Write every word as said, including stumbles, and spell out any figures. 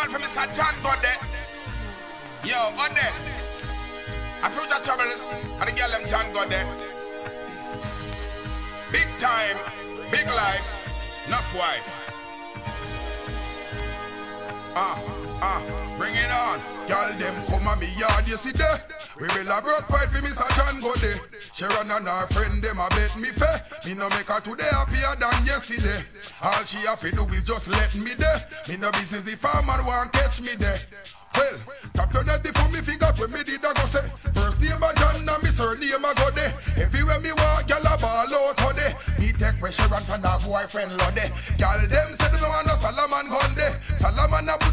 on for Mister John got there. Yo, on there. A future troubles, and the girl them John got there. Big time, big life, enough wife. Ah, ah, bring it on. Girl them come on me yard yesterday. We will have broke fight for Mister John go there. Sharon and her friend them a bet me fair. Me no make her today happier than yesterday. All she have to do is just let me there. Me no business the farmer want catch me there. Well, top down at the for me figure when me did a go say. First name a John and me surname a go there. Everywhere me walk, gyal a ball out ho there. Me take pressure and from her boyfriend lo there. Gyal them say they no want no Solomon gun there. Solomon a put